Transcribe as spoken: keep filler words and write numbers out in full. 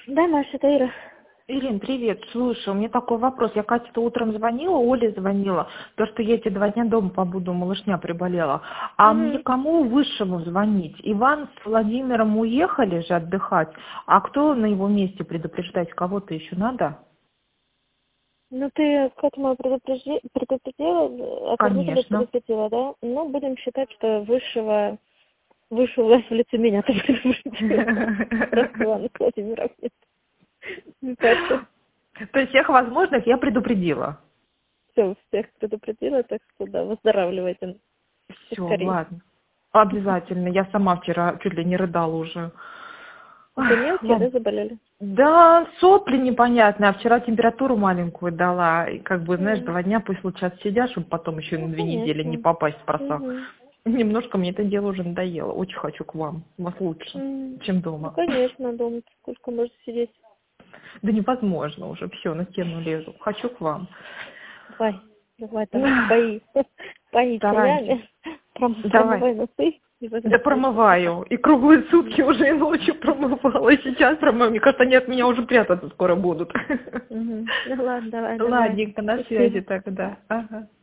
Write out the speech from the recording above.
Да, Маша, это Ира. Ирин, привет. Слушай, у меня такой вопрос. Я Кате-то утром звонила, Оле звонила, то, что я эти два дня дома побуду, малышня приболела. А мне Мгм. кому высшему звонить? Иван с Владимиром уехали же отдыхать, а кто на его месте предупреждать? Кого-то еще надо? Ну, ты к этому предупрежди- предупредила, отвернуть тебя Конечно. предупредила, да? Ну, будем считать, что высшего, высшего власть в лице меня ты предупредила. Просто Ивана с Владимиром нет. Ну, поэтому То есть всех возможных я предупредила. все, всех предупредила, так что да, выздоравливайте Все, скорее. ладно. Обязательно. Я сама вчера чуть ли не рыдала уже. Это Ах, мелкие, ладно. да, заболели? Да, сопли непонятные, а вчера температуру маленькую дала. И как бы, знаешь, М. два дня пусть лучше отсидят, чтобы потом еще Ну, на две недели не конечно. попасть в просак. Мгм. Немножко мне это дело уже надоело. Очень хочу к вам. У вас лучше, М. чем Ну, дома. конечно, дома сколько можно сидеть. Да невозможно уже. Все, на стену лезу. Хочу к вам. Давай, давай, давай, пои, пои Стараемся. чаями, пром- Давай. промывай носы и Да возвращайся спать. промываю. И круглые Мгм. сутки уже и ночью промывала. И сейчас промываю. Мне кажется, они от меня уже прятаться скоро будут. Мгм. Ну ладно, давай, давай. Ладненько, на связи Спасибо. тогда. Ага.